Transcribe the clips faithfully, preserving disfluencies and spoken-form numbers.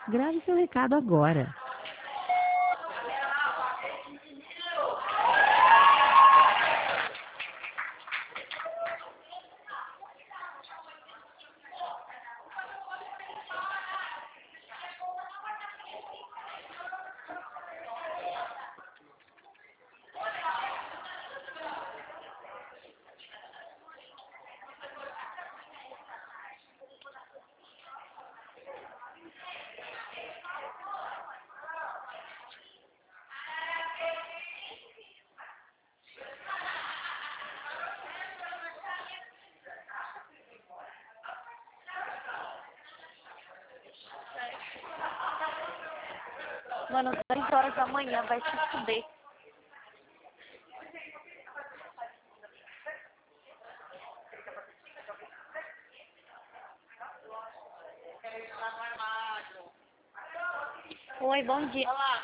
Grave seu recado agora. Mano, dez horas da manhã vai se fuder. Oi, bom dia. Olá,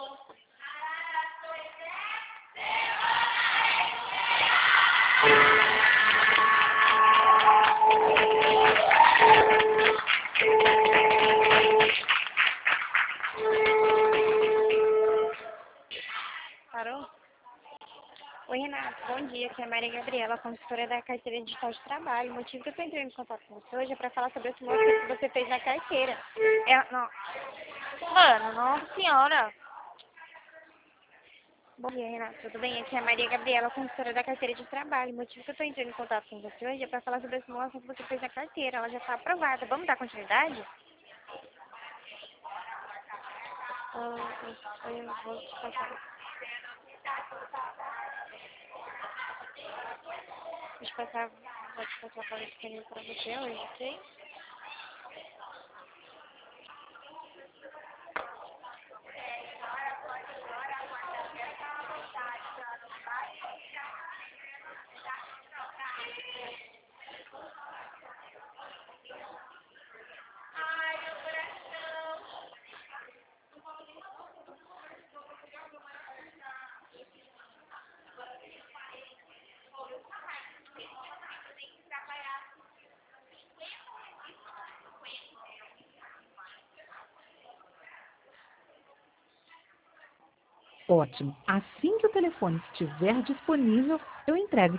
parou? Oi, Renato, bom dia. Aqui é a Maria Gabriela, consultora da carteira digital de trabalho. O motivo que eu estou entrando em contato com você hoje é para falar sobre esse movimento que você fez na carteira. É, não. Mano, nossa senhora. Bom dia, Renato, tudo bem? Aqui é a Maria Gabriela, consultora da carteira de trabalho. O motivo que eu estou entrando em contato com você hoje é para falar sobre a simulação que você fez na carteira. Ela já está aprovada. Vamos dar continuidade? Ah, eu, eu vou te passar. Vou te passar, vou te passar a paleta disponível para você hoje, ok? Ótimo. Assim que o telefone estiver disponível, eu entrego.